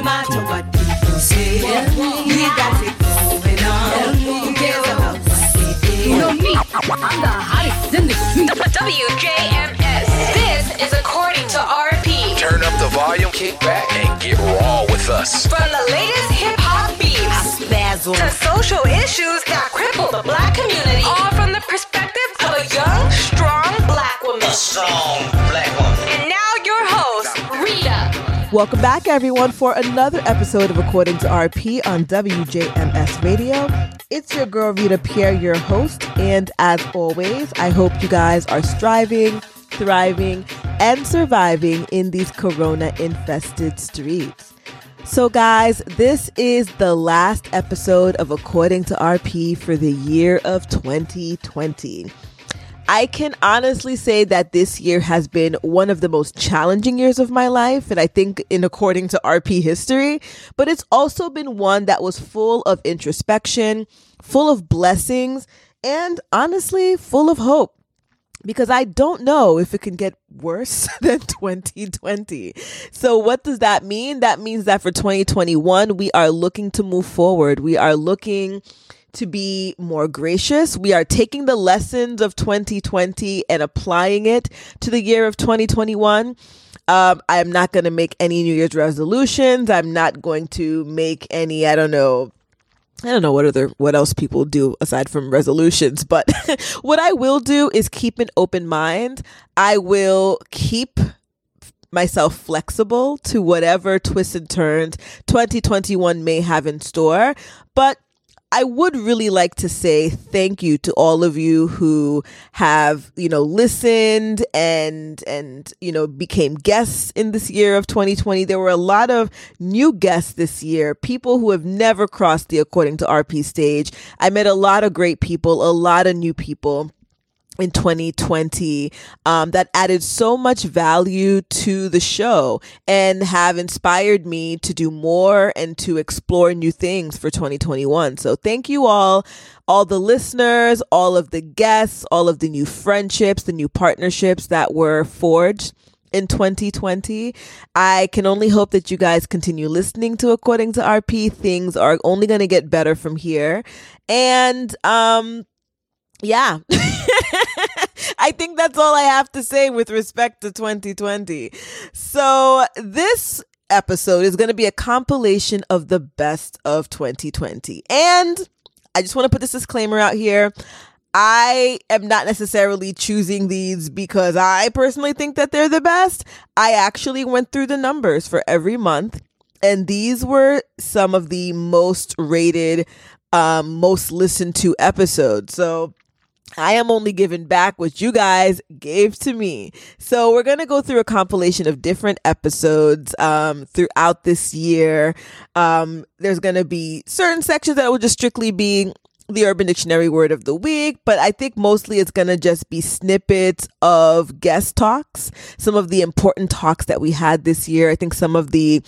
No matter what people say, we got it going on. Who cares about what they say? You know me, I'm the hottest in the WJMS. This is According to RP. Turn up the volume, kick back, and get raw with us. From the latest hip-hop beats to social issues that cripple the black community, all from the perspective of a young, strong black woman. A strong black woman. And now your host, Rita. Welcome back, everyone, for another episode of According to RP on WJMS Radio. It's your girl, Rita Pierre, your host. And as always, I hope you guys are striving, thriving, and surviving in these corona-infested streets. So, guys, this is the last episode of According to RP for the year of 2020. I can honestly say that this year has been one of the most challenging years of my life, and I think in according to RP history, but it's also been one that was full of introspection, full of blessings, and honestly, full of hope. Because I don't know if it can get worse than 2020. So what does that mean? That means that for 2021, we are looking to move forward. We are looking to be more gracious. We are taking the lessons of 2020 and applying it to the year of 2021. I'm not going to make any New Year's resolutions. I'm not going to make any, I don't know what else people do aside from resolutions, but what I will do is keep an open mind. I will keep myself flexible to whatever twists and turns 2021 may have in store. But I would really like to say thank you to all of you who have, listened and became guests in this year of 2020. There were a lot of new guests this year, people who have never crossed the According to RP stage. I met a lot of great people, a lot of new people in 2020 that added so much value to the show and have inspired me to do more and to explore new things for 2021. So thank you all the listeners, all of the guests, all of the new friendships, the new partnerships that were forged in 2020. I can only hope that you guys continue listening to According to RP. Things are only going to get better from here. And yeah. I think that's all I have to say with respect to 2020. So this episode is going to be a compilation of the best of 2020. And I just want to put this disclaimer out here. I am not necessarily choosing these because I personally think that they're the best. I actually went through the numbers for every month, and these were some of the most rated, most listened to episodes. So I am only giving back what you guys gave to me. So we're going to go through a compilation of different episodes throughout this year. There's going to be certain sections that will just strictly be the Urban Dictionary word of the week, but I think mostly it's going to just be snippets of guest talks, some of the important talks that we had this year. I think some of the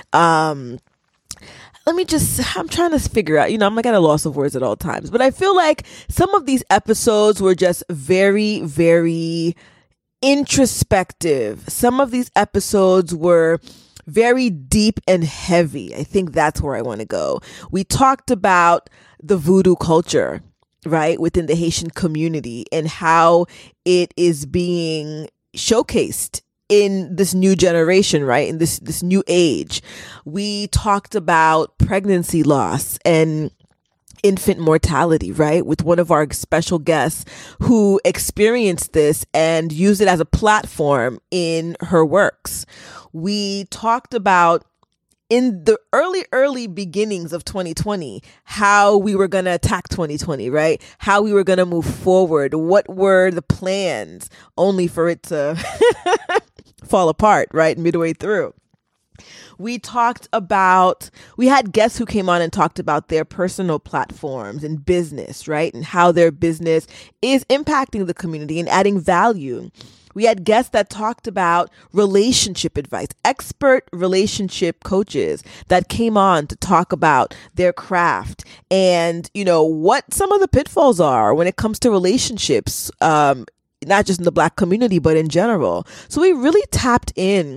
I'm trying to figure out, I'm like at a loss of words at all times, but I feel like some of these episodes were just very, very introspective. Some of these episodes were very deep and heavy. I think that's where I want to go. We talked about the voodoo culture, right, within the Haitian community and how it is being showcased in this new generation, right? In this new age. We talked about pregnancy loss and infant mortality, right? With one of our special guests who experienced this and used it as a platform in her works. We talked about in the early beginnings of 2020, how we were going to attack 2020, right? How we were going to move forward. What were the plans only for it to fall apart, right? Midway through. We had guests who came on and talked about their personal platforms and business, right? And how their business is impacting the community and adding value. We had guests that talked about relationship advice, expert relationship coaches that came on to talk about their craft and, what some of the pitfalls are when it comes to relationships, not just in the Black community, but in general. So we really tapped in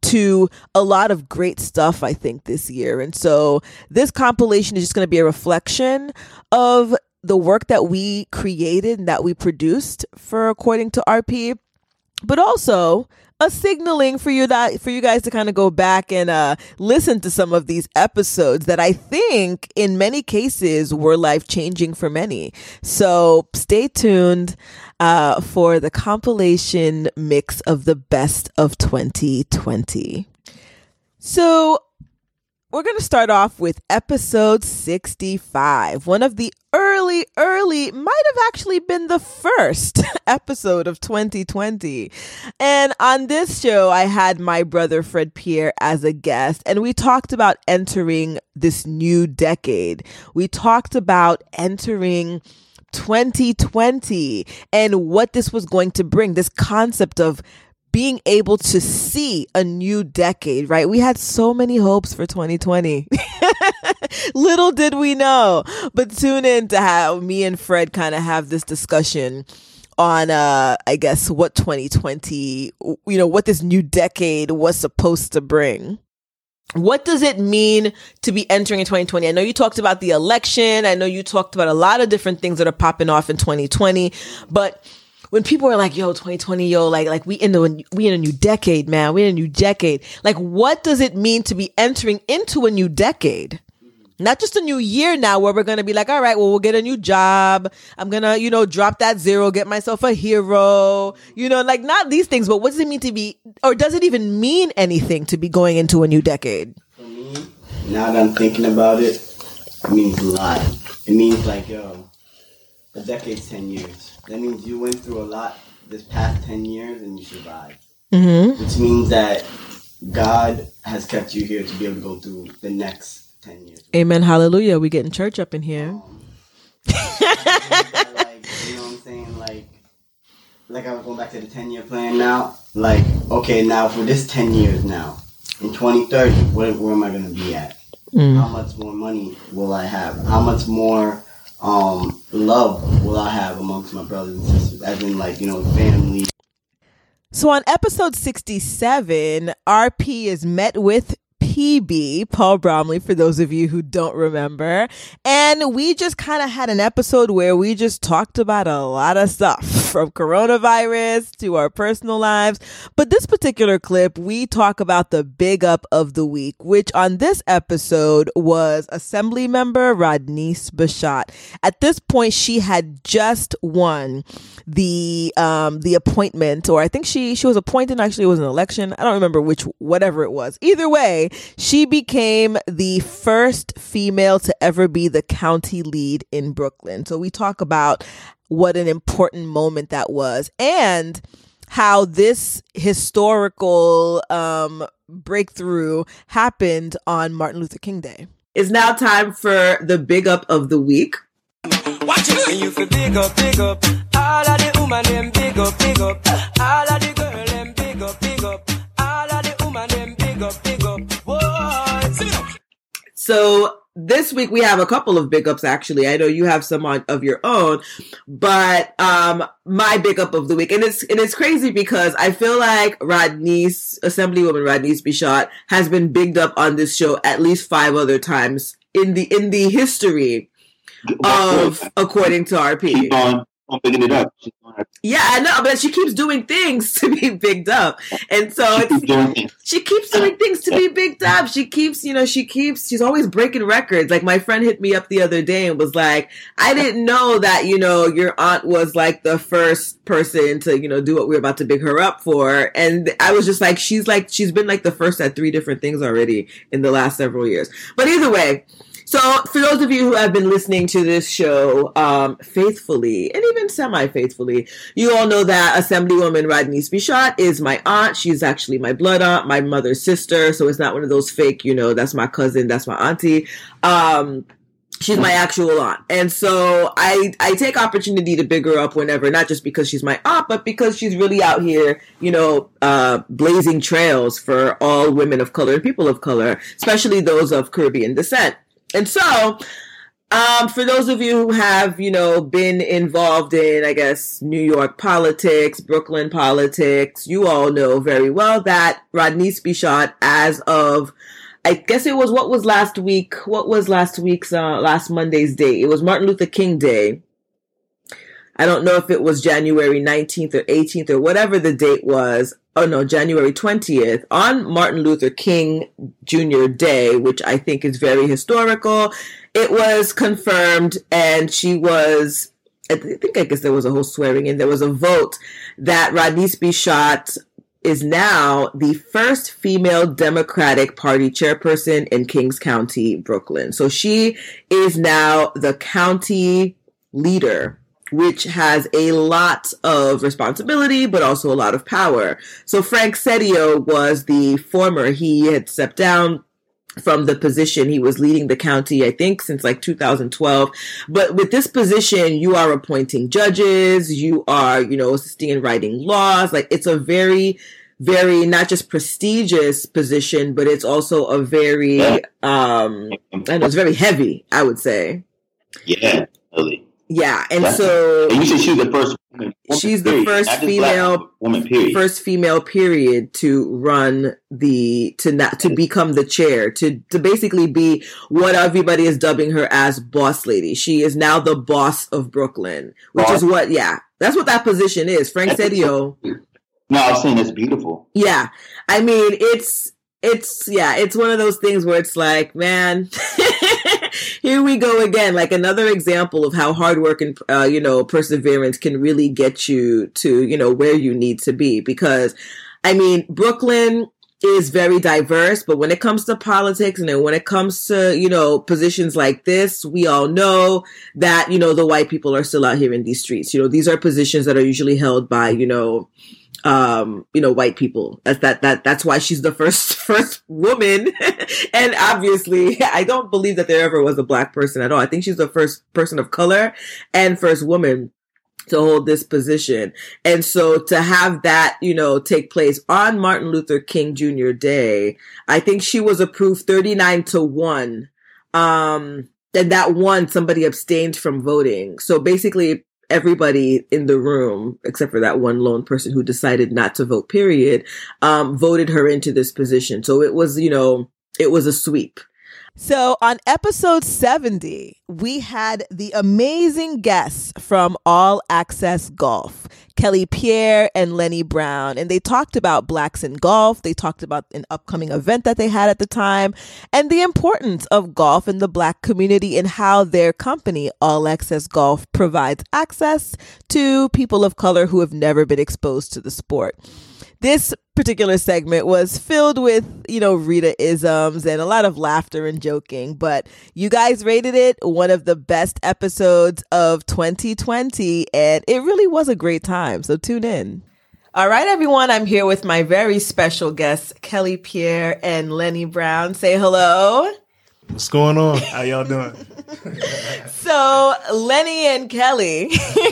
to a lot of great stuff, I think, this year. And so this compilation is just going to be a reflection of the work that we created and that we produced for According to RP, but also a signaling for you guys to kind of go back and listen to some of these episodes that I think in many cases were life-changing for many. So stay tuned for the compilation mix of the best of 2020. So we're going to start off with episode 65, one of the early, might have actually been the first episode of 2020. And on this show, I had my brother Fred Pierre as a guest, and we talked about entering this new decade. We talked about entering 2020 and what this was going to bring, this concept of being able to see a new decade, right? We had so many hopes for 2020. Little did we know. But tune in to have me and Fred kind of have this discussion on, I guess, what 2020, what this new decade was supposed to bring. What does it mean to be entering in 2020? I know you talked about the election. I know you talked about a lot of different things that are popping off in 2020, but when people are like, yo, 2020, yo, like we in a new decade, man. We in a new decade. Like, what does it mean to be entering into a new decade? Not just a new year now where we're going to be like, all right, well, we'll get a new job. I'm going to, drop that zero, get myself a hero, like not these things, but what does it mean to be, or does it even mean anything to be going into a new decade? For me, now that I'm thinking about it, it means a lot. It means like, yo, a decade's 10 years. That means you went through a lot this past 10 years and you survived. Mm-hmm. Which means that God has kept you here to be able to go through the next 10 years. Amen. Hallelujah. We getting church up in here. Like, you know what I'm saying? Like I was going back to the 10-year plan now. Like, okay, now for this 10 years now, in 2030, where am I going to be at? How much more money will I have? How much more love will I have amongst my brothers and sisters, as in family. So on episode 67, RP is met with PB, Paul Bromley, for those of you who don't remember. And we just kind of had an episode where we just talked about a lot of stuff, from coronavirus to our personal lives. But this particular clip, we talk about the big up of the week, which on this episode was Assembly member Rodneyce Bachat. At this point, she had just won the appointment, or I think she was appointed. Actually, it was an election. I don't remember whatever it was. Either way, she became the first female to ever be the county lead in Brooklyn. So we talk about what an important moment that was and how this historical breakthrough happened on Martin Luther King Day. It's now time for the big up of the week. Watch it when you feel big up, all of the woman them big up, all of the girl them big up, all of the woman them big up. Whoa. So this week we have a couple of big ups, actually. I know you have some of your own, but my big up of the week, and it's crazy because I feel like Assemblywoman Rodneyce Bachat has been bigged up on this show at least 5 other times in the history of According to RP. Keep on bigging it up. Yeah, I know, but she keeps doing things to be bigged up, and so she keeps doing things to be bigged up. She keeps, she's always breaking records. Like my friend hit me up the other day and was like, "I didn't know that your aunt was like the first person to do what we're about to big her up for." And I was just like, she's been like the first at 3 different things already in the last several years. But either way. So for those of you who have been listening to this show faithfully and even semi-faithfully, you all know that Assemblywoman Rodneyce Bachat is my aunt. She's actually my blood aunt, my mother's sister. So it's not one of those fake, that's my cousin, that's my auntie. She's my actual aunt. And so I take opportunity to big her up whenever, not just because she's my aunt, but because she's really out here, blazing trails for all women of color and people of color, especially those of Caribbean descent. And so For those of you who have, been involved in, I guess, New York politics, Brooklyn politics, you all know very well that Rodney Spishott, as of, I guess it was, what was last week's, last Monday's date? It was Martin Luther King Day. I don't know if it was January 19th or 18th or whatever the date was. Oh no, January 20th, on Martin Luther King Jr. Day, which I think is very historical. It was confirmed, and I guess there was a whole swearing in. There was a vote that Rodney Spishott is now the first female Democratic Party chairperson in Kings County, Brooklyn. So she is now the county leader, which has a lot of responsibility, but also a lot of power. So Frank Seddio was the former. He had stepped down from the position. He was leading the county, I think, since like 2012. But with this position, you are appointing judges, you are, assisting in writing laws. Like, it's a very, very, not just prestigious position, but it's also a very, it's very heavy, I would say. Yeah, really. Yeah, and so and you said she's the first woman. She's the first female woman. Period. First female. Period to run to become the chair, to basically be what everybody is dubbing her as, boss lady. She is now the boss of Brooklyn, which is what. Yeah, that's what that position is. Frank Seddio. No, I was saying it's beautiful. Yeah, I mean it's one of those things where it's like, man. Here we go again, like another example of how hard work and, perseverance can really get you to, where you need to be. Because, I mean, Brooklyn is very diverse, but when it comes to politics and then when it comes to, positions like this, we all know that, the white people are still out here in these streets. These are positions that are usually held by, white people. That's why she's the first woman. And obviously, I don't believe that there ever was a black person at all. I think she's the first person of color and first woman to hold this position. And so to have that, take place on Martin Luther King Jr. Day, I think she was approved 39-1. And that one, somebody abstained from voting. So basically, everybody in the room, except for that one lone person who decided not to vote, period, voted her into this position. So it was, it was a sweep. So on episode 70, we had the amazing guests from All Access Golf, Kelly Pierre and Lenny Brown, and they talked about Blacks in Golf. They talked about an upcoming event that they had at the time and the importance of golf in the Black community and how their company, All Access Golf, provides access to people of color who have never been exposed to the sport. This particular segment was filled with, Rita-isms and a lot of laughter and joking, but you guys rated it one of the best episodes of 2020, and it really was a great time, so tune in. All right, everyone, I'm here with my very special guests, Kelly Pierre and Lenny Brown. Say hello. What's going on? How y'all doing? So Lenny and Kelly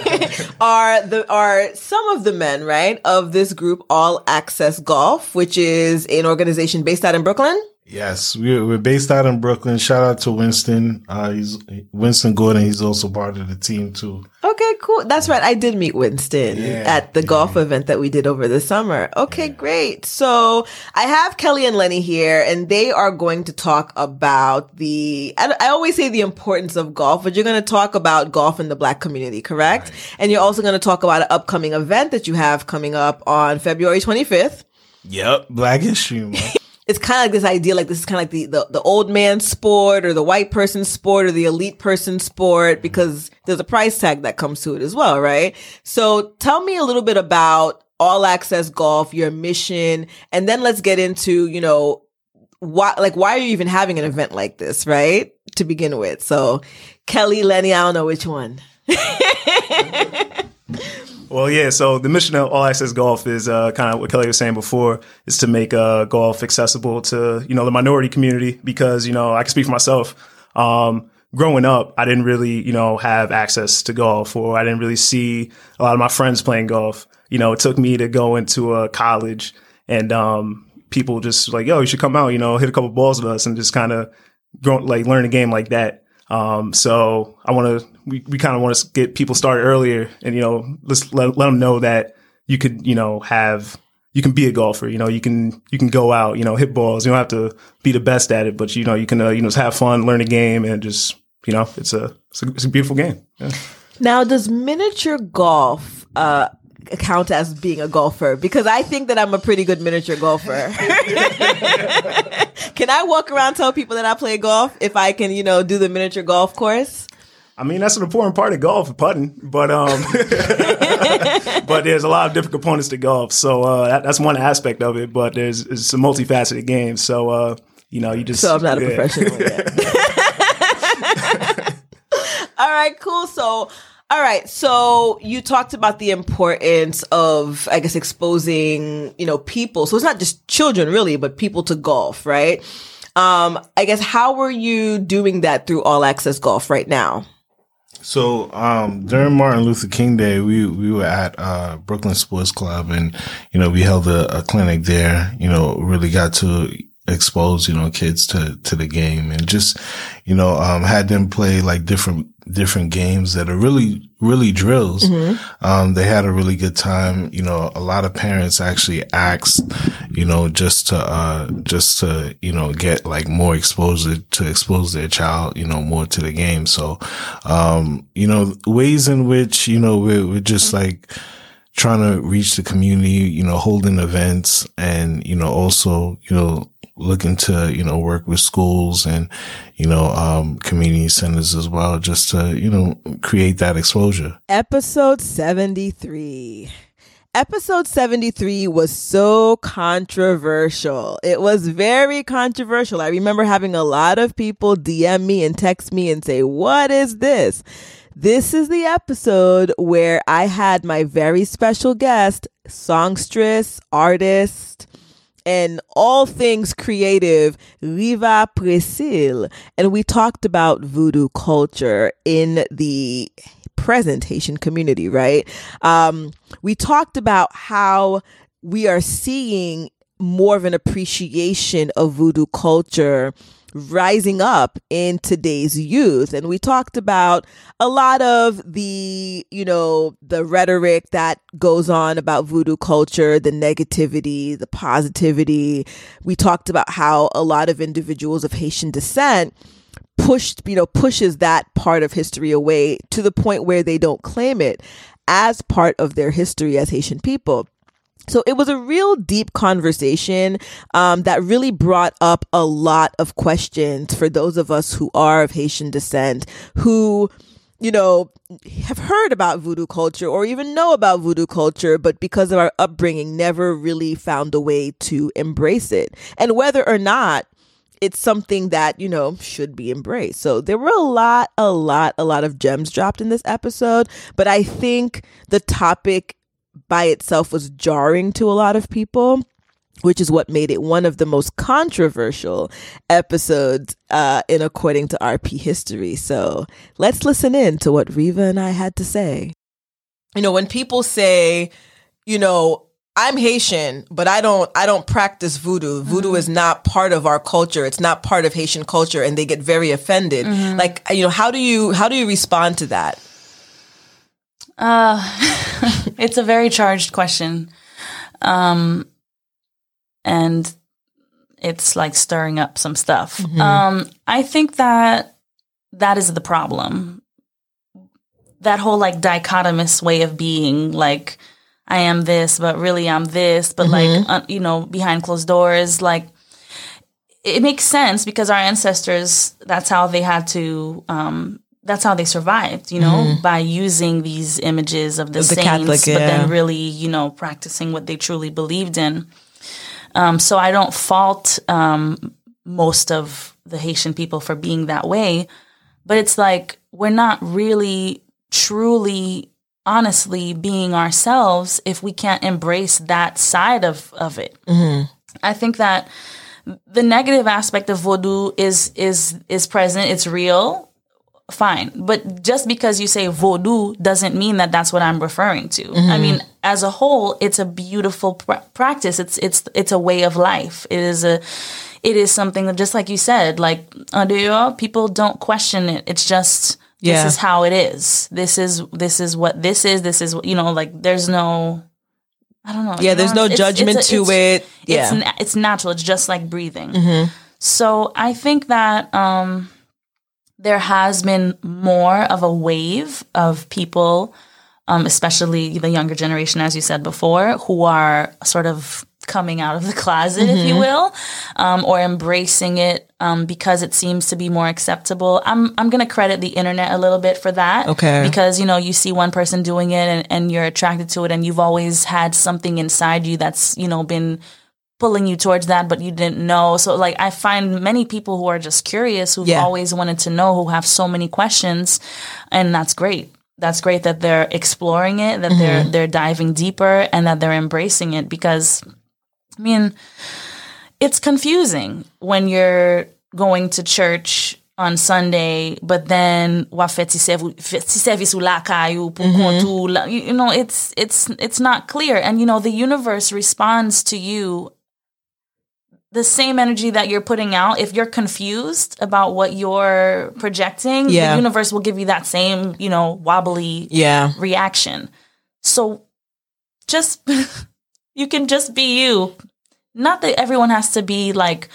are some of the men, right, of this group, All Access Golf, which is an organization based out in Brooklyn. Yes, we're based out in Brooklyn. Shout out to Winston. He's Winston Gordon. He's also part of the team too. Okay, cool. That's right. I did meet Winston at the golf event that we did over the summer. Okay, great. So I have Kelly and Lenny here, and they are going to talk about I always say the importance of golf, but you're going to talk about golf in the Black community, correct? Right. And you're also going to talk about an upcoming event that you have coming up on February 25th. Yep, Black History Month. It's kind of like this idea, like this is kind of like the old man sport or the white person sport or the elite person sport, because there's a price tag that comes to it as well, right? So tell me a little bit about All Access Golf, your mission, and then let's get into, why are you even having an event like this, right? To begin with. So Kelly, Lenny, I don't know which one. Well, yeah, so the mission of All Access Golf is kind of what Kelly was saying before, is to make golf accessible to, the minority community, because, I can speak for myself. Growing up, I didn't really, have access to golf, or I didn't really see a lot of my friends playing golf. It took me to go into a college and people just like, yo, you should come out, hit a couple balls with us and just kind of learn the game like that. So we kind of want to get people started earlier, and let's let them know that you could you can be a golfer. You can go out, hit balls. You don't have to be the best at it, but you can just have fun, learn a game, and just it's a beautiful game. Yeah. Now, does miniature golf count as being a golfer? Because I think that I'm a pretty good miniature golfer. Can I walk around and tell people that I play golf if I can, do the miniature golf course? I mean, that's an important part of golf, putting, but but there's a lot of different components to golf. So that's one aspect of it, but it's a multifaceted game. So, you just... So I'm not a professional yet. All right, cool. So you talked about the importance of, I guess, exposing, people. So it's not just children really, but people to golf, right? I guess, how are you doing that through All Access Golf right now? So during Martin Luther King Day, we were at Brooklyn Sports Club, and we held a clinic there. Really got to expose kids to the game, and just had them play like different games that are really drills. Mm-hmm. They had a really good time. A lot of parents actually asked just to get like more exposure, to expose their child more to the game. So ways in which we're just like trying to reach the community, holding events, and also looking to work with schools and community centers as well, just to create that exposure. Episode 73 was so controversial. It was very controversial. I remember having a lot of people DM me and text me and say, "What is this?" This is the episode where I had my very special guest, songstress, artist, and all things creative, Riva Presil. And we talked about voodoo culture in the present Haitian community, right? We talked about how we are seeing more of an appreciation of voodoo culture rising up in today's youth. And we talked about a lot of the, the rhetoric that goes on about voodoo culture, the negativity, the positivity. We talked about how a lot of individuals of Haitian descent pushes that part of history away to the point where they don't claim it as part of their history as Haitian people. So it was a real deep conversation that really brought up a lot of questions for those of us who are of Haitian descent, who, have heard about voodoo culture or even know about voodoo culture, but because of our upbringing, never really found a way to embrace it. And whether or not it's something that, should be embraced. So there were a lot of gems dropped in this episode, but I think the topic by itself was jarring to a lot of people, which is what made it one of the most controversial episodes in According to RP history. So let's listen in to what Riva and I had to say. When people say, I'm Haitian, but I don't practice voodoo. Voodoo is not part of our culture. It's not part of Haitian culture, and they get very offended. Mm-hmm. Like, how do you respond to that? It's a very charged question. And it's like stirring up some stuff. Mm-hmm. I think that is the problem. That whole like dichotomous way of being, like, I am this, but really I'm this, but mm-hmm. like, behind closed doors, like, it makes sense because our ancestors, that's how they had to, that's how they survived, mm-hmm. by using these images of the saints, Catholic, yeah. But then really, practicing what they truly believed in. So I don't fault most of the Haitian people for being that way, but it's like we're not really, truly, honestly being ourselves if we can't embrace that side of it. Mm-hmm. I think that the negative aspect of voodoo is present. It's real. Fine. But just because you say voodoo doesn't mean that that's what I'm referring to. Mm-hmm. I mean, as a whole, it's a beautiful practice. It's a way of life. It it is something that, just like you said, like, people don't question it. It's just, this is how it is. This is what this is. This is, like, there's no, I don't know. Yeah, there's no judgment to it. Yeah. It's natural. It's just like breathing. So I think that there has been more of a wave of people, especially the younger generation, as you said before, who are sort of coming out of the closet, if you will, or embracing it because it seems to be more acceptable. I'm going to credit the internet a little bit for that. Okay. Because, you see one person doing it and you're attracted to it, and you've always had something inside you that's, been pulling you towards that, but you didn't know. So, like, I find many people who are just curious, who've always wanted to know, who have so many questions, and that's great. That's great that they're exploring it, that they're diving deeper, and that they're embracing it, because it's confusing when you're going to church on Sunday, but then it's not clear. And, the universe responds to you the same energy that you're putting out. If you're confused about what you're projecting, the universe will give you that same, wobbly reaction. So just... you can just be you. Not that everyone has to be like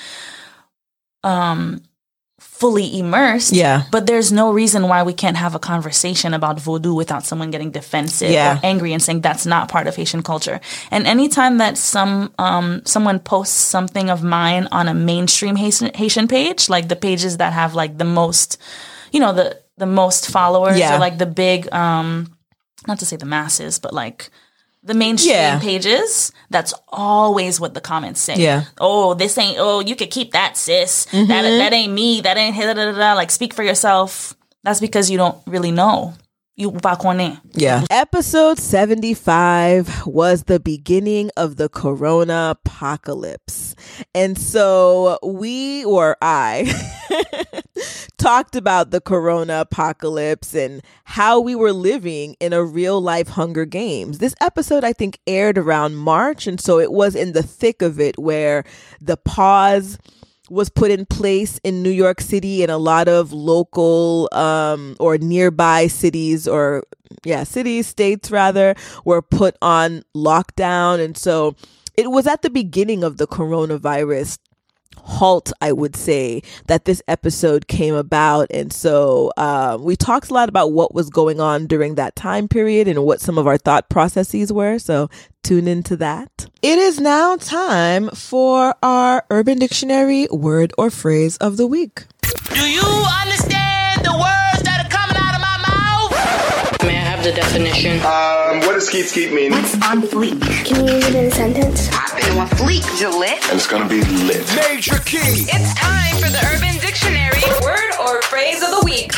fully immersed. Yeah. But there's no reason why we can't have a conversation about voodoo without someone getting defensive or angry and saying that's not part of Haitian culture. And anytime that someone posts something of mine on a mainstream Haitian page, like the pages that have like the most, the most followers, or like the big, not to say the masses, but like the mainstream pages, that's always what the comments say. Yeah. Oh, this ain't, you could keep that, sis. That ain't me. That ain't, like, speak for yourself. That's because you don't really know. You pas connais. Yeah. Episode 75 was the beginning of the Corona apocalypse. And so I talked about the Corona apocalypse and how we were living in a real life Hunger Games. This episode, I think, aired around March. And so it was in the thick of it, where the pause was put in place in New York City, and a lot of local or nearby cities, or states rather, were put on lockdown. And so it was at the beginning of the coronavirus halt, I would say, that this episode came about. And so we talked a lot about what was going on during that time period and what some of our thought processes were. So tune into that. It is now time for our Urban Dictionary word or phrase of the week. Do you understand the words that are coming out of my mouth? May I have the definition? What does skeet skeet mean? What's on fleek? Can you use it in a sentence? I've been on fleek, Gillette. And it's gonna be lit. Major key. It's time for the Urban Dictionary word or phrase of the week.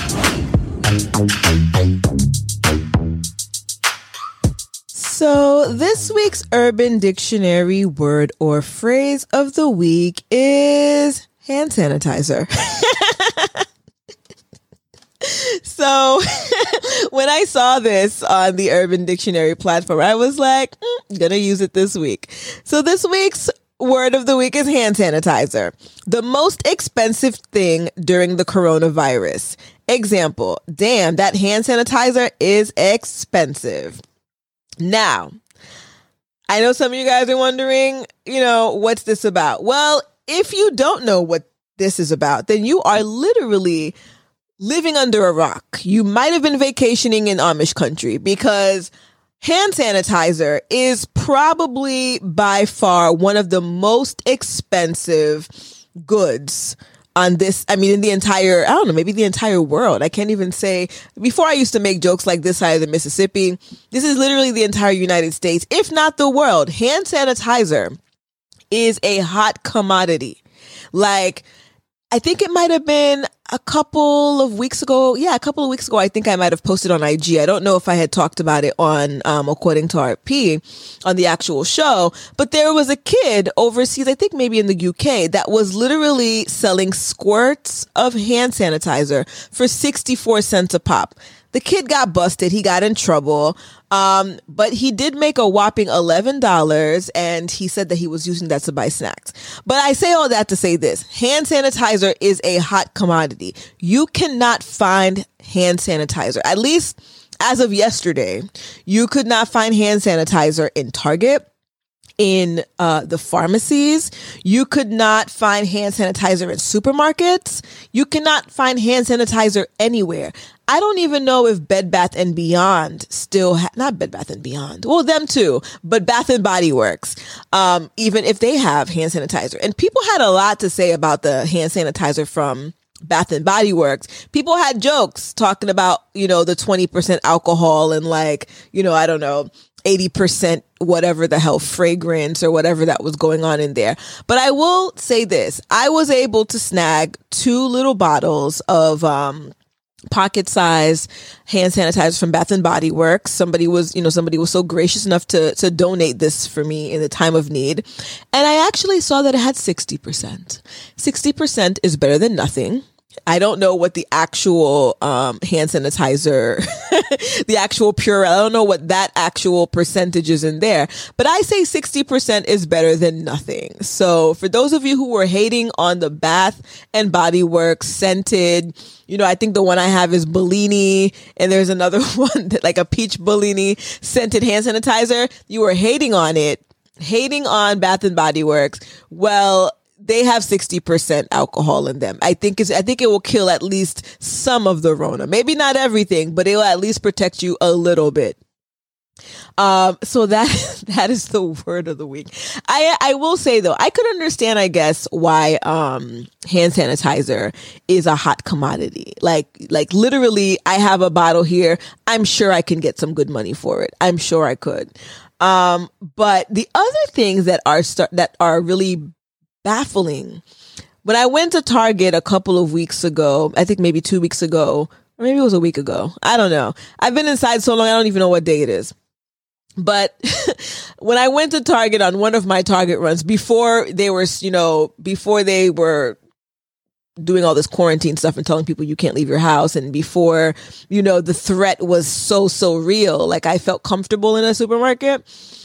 So this week's Urban Dictionary word or phrase of the week is hand sanitizer. So when I saw this on the Urban Dictionary platform, I was like, gonna use it this week. So this week's word of the week is hand sanitizer. The most expensive thing during the coronavirus. Example, damn, that hand sanitizer is expensive. Now, I know some of you guys are wondering, what's this about? Well, if you don't know what this is about, then you are literally living under a rock. You might have been vacationing in Amish country, because hand sanitizer is probably by far one of the most expensive goods on this, in the entire, maybe the entire world. I can't even say. Before, I used to make jokes like this side of the Mississippi. This is literally the entire United States, if not the world. Hand sanitizer is a hot commodity. Like, I think it might have been a couple of weeks ago. Yeah, a couple of weeks ago, I think I might have posted on IG. I don't know if I had talked about it on According to RP on the actual show, but there was a kid overseas, I think maybe in the UK, that was literally selling squirts of hand sanitizer for 64 cents a pop. The kid got busted. He got in trouble. But he did make a whopping $11, and he said that he was using that to buy snacks. But I say all that to say this. Hand sanitizer is a hot commodity. You cannot find hand sanitizer, at least as of yesterday. You could not find hand sanitizer in Target, in the pharmacies. You could not find hand sanitizer in supermarkets. You cannot find hand sanitizer anywhere. I don't even know if Bed Bath & Beyond still not Bed Bath & Beyond. Well, them too, but Bath & Body Works, even if they have hand sanitizer. And people had a lot to say about the hand sanitizer from Bath & Body Works. People had jokes talking about, the 20% alcohol and I don't know, 80% whatever the hell fragrance or whatever that was going on in there. But I will say this. I was able to snag 2 little bottles of pocket-sized hand sanitizer from Bath & Body Works. Somebody was so gracious enough to donate this for me in the time of need. And I actually saw that it had 60%. 60% is better than nothing. I don't know what the actual hand sanitizer, the actual Purell, I don't know what that actual percentage is in there, but I say 60% is better than nothing. So for those of you who were hating on the Bath and Body Works scented, I think the one I have is Bellini, and there's another one that like a peach Bellini scented hand sanitizer. You were hating on it, hating on Bath and Body Works. Well, they have 60% alcohol in them. I think it will kill at least some of the Rona. Maybe not everything, but it will at least protect you a little bit. So that is the word of the week. I will say though, I could understand, I guess, why hand sanitizer is a hot commodity. Like literally, I have a bottle here. I'm sure I can get some good money for it. I'm sure I could. But the other things that are really baffling. When I went to Target a couple of weeks ago, I think maybe 2 weeks ago, or maybe it was a week ago. I don't know. I've been inside so long, I don't even know what day it is. But when I went to Target on one of my Target runs, before they were doing all this quarantine stuff and telling people you can't leave your house, and before, the threat was so real, like I felt comfortable in a supermarket.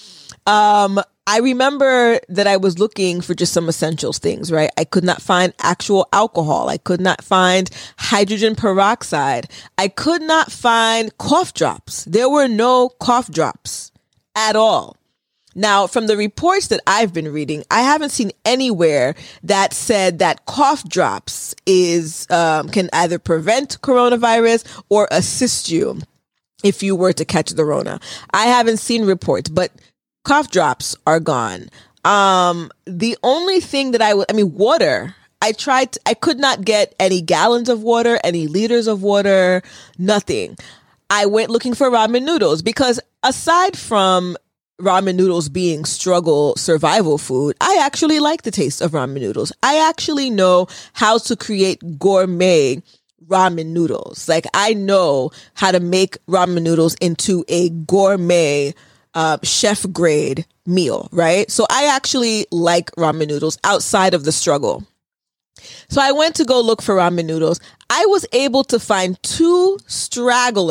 I remember that I was looking for just some essentials things, right? I could not find actual alcohol. I could not find hydrogen peroxide. I could not find cough drops. There were no cough drops at all. Now, from the reports that I've been reading, I haven't seen anywhere that said that cough drops can either prevent coronavirus or assist you if you were to catch the Rona. I haven't seen reports, but cough drops are gone. The only thing that water. I could not get any gallons of water, any liters of water, nothing. I went looking for ramen noodles because aside from ramen noodles being survival food, I actually like the taste of ramen noodles. I actually know how to create gourmet ramen noodles. Like I know how to make ramen noodles into a gourmet chef grade meal, right? So I actually like ramen noodles outside of the struggle. So I went to go look for ramen noodles. I was able to find 2 straggle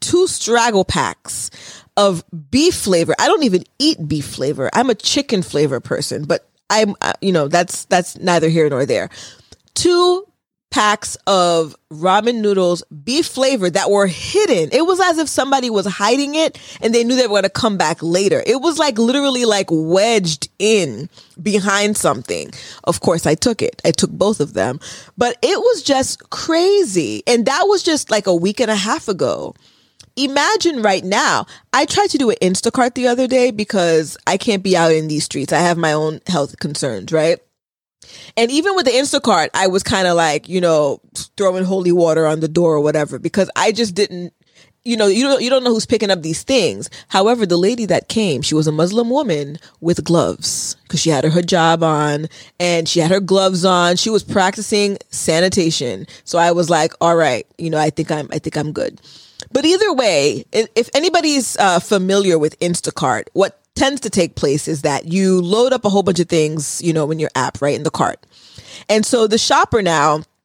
packs of beef flavor. I don't even eat beef flavor. I'm a chicken flavor person, but that's neither here nor there. 2 packs of ramen noodles, beef flavor, that were hidden. It was as if somebody was hiding it and they knew they were going to come back later. It was literally wedged in behind something. Of course, I took it. I took both of them, but it was just crazy. And that was just a week and a half ago. Imagine right now. I tried to do an Instacart the other day because I can't be out in these streets. I have my own health concerns, right? And even with the Instacart, I was kind of throwing holy water on the door or whatever, because I just didn't, you don't know who's picking up these things. However, the lady that came, she was a Muslim woman with gloves because she had her hijab on and she had her gloves on. She was practicing sanitation. So I was like, all right, I think I'm good. But either way, if anybody's familiar with Instacart, what tends to take place is that you load up a whole bunch of things, in your app, right, in the cart. And so the shopper now,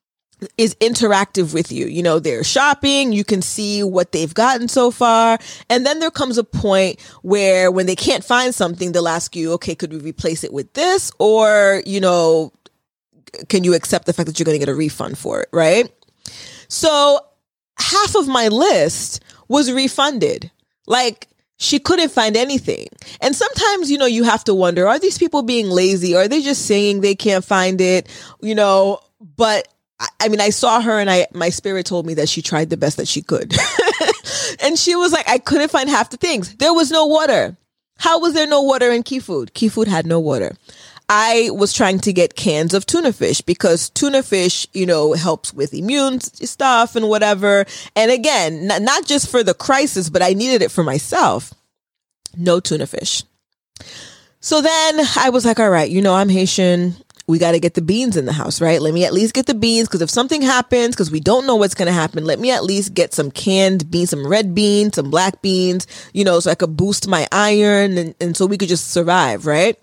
is interactive with you. You know, they're shopping, you can see what they've gotten so far. And then there comes a point where when they can't find something, they'll ask you, okay, could we replace it with this? Or, you know, can you accept the fact that you're going to get a refund for it? Right. So half of my list was refunded. Like, she couldn't find anything. And sometimes, you know, you have to wonder, are these people being lazy? Or are they just saying they can't find it? You know, but I mean, I saw her and my spirit told me that she tried the best that she could. And she was like, I couldn't find half the things. There was no water. How was there no water in Key Food? Key Food had no water. I was trying to get cans of tuna fish because tuna fish, you know, helps with immune stuff and whatever. And again, not just for the crisis, but I needed it for myself. No tuna fish. So then I was like, all right, you know, I'm Haitian. We got to get the beans in the house, right? Let me at least get the beans, because if something happens, because we don't know what's going to happen, let me at least get some canned beans, some red beans, some black beans, you know, so I could boost my iron and so we could just survive, right?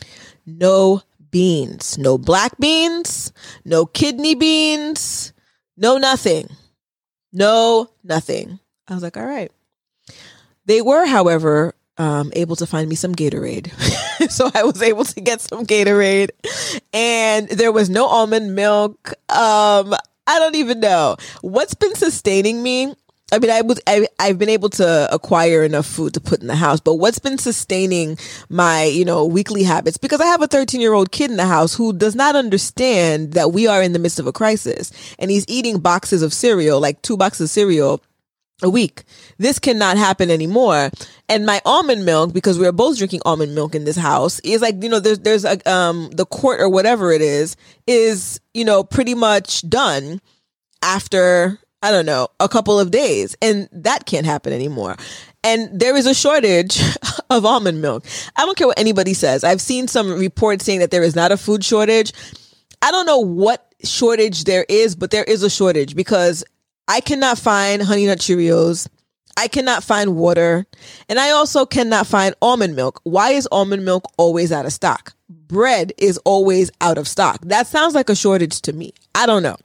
No beans, no black beans, no kidney beans, no nothing. No nothing. I was like, all right. They were, however, able to find me some Gatorade. So I was able to get some Gatorade, and there was no almond milk. I don't even know what's been sustaining me. I mean, I've been able to acquire enough food to put in the house, but what's been sustaining my, you know, weekly habits, because I have a 13-year-old kid in the house who does not understand that we are in the midst of a crisis, and he's eating boxes of cereal, like 2 boxes of cereal a week. This cannot happen anymore. And my almond milk, because we're both drinking almond milk in this house, is like, you know, there's a, the quart or whatever it is, you know, pretty much done after, I don't know, a couple of days. And that can't happen anymore. And there is a shortage of almond milk. I don't care what anybody says. I've seen some reports saying that there is not a food shortage. I don't know what shortage there is, but there is a shortage, because I cannot find Honey Nut Cheerios. I cannot find water. And I also cannot find almond milk. Why is almond milk always out of stock? Bread is always out of stock. That sounds like a shortage to me. I don't know.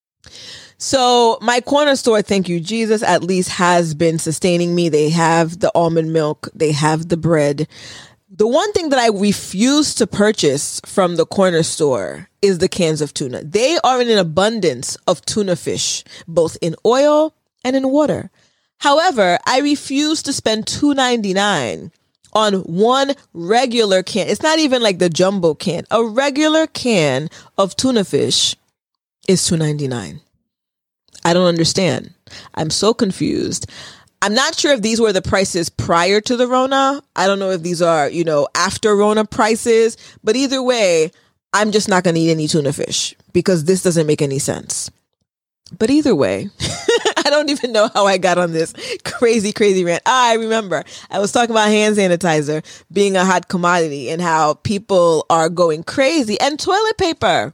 So my corner store, thank you, Jesus, at least has been sustaining me. They have the almond milk. They have the bread. The one thing that I refuse to purchase from the corner store is the cans of tuna. They are in an abundance of tuna fish, both in oil and in water. However, I refuse to spend $2.99 on one regular can. It's not even like the jumbo can. A regular can of tuna fish is $2.99. I don't understand. I'm so confused. I'm not sure if these were the prices prior to the Rona. I don't know if these are, you know, after Rona prices. But either way, I'm just not going to eat any tuna fish, because this doesn't make any sense. But either way, I don't even know how I got on this crazy rant. I remember I was talking about hand sanitizer being a hot commodity and how people are going crazy. And toilet paper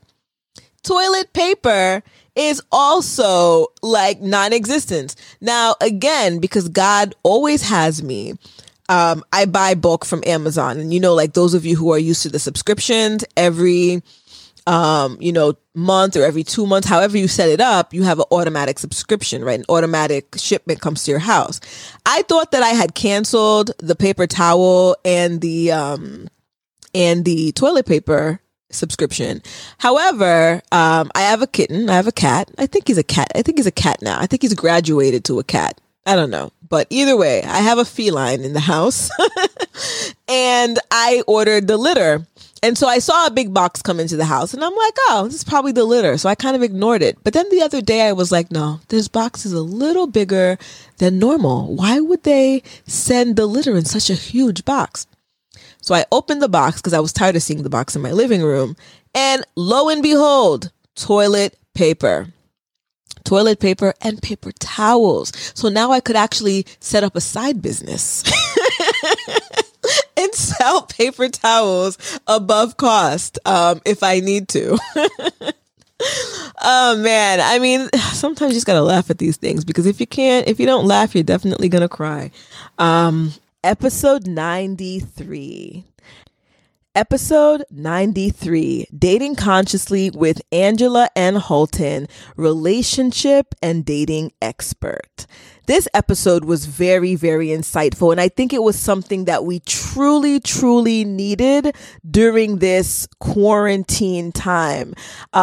is also like non-existent. Now, again, because God always has me, I buy bulk from Amazon. And, you know, like those of you who are used to the subscriptions, every, you know, month or every 2 months, however you set it up, you have an automatic subscription, right? An automatic shipment comes to your house. I thought that I had canceled the paper towel and the toilet paper subscription. However, I have a kitten. I have a cat. I think he's a cat. I think he's a cat now. I think he's graduated to a cat. I don't know. But either way, I have a feline in the house and I ordered the litter. And so I saw a big box come into the house and I'm like, oh, this is probably the litter. So I kind of ignored it. But then the other day I was like, no, this box is a little bigger than normal. Why would they send the litter in such a huge box? So I opened the box because I was tired of seeing the box in my living room. And lo and behold, toilet paper and paper towels. So now I could actually set up a side business and sell paper towels above cost if I need to. Oh man, I mean, sometimes you just gotta laugh at these things, because if you don't laugh, you're definitely gonna cry. Episode 93. Episode 93, Dating Consciously with Angela N. Holton, relationship and dating expert. This episode was very, very insightful, and I think it was something that we truly, truly needed during this quarantine time.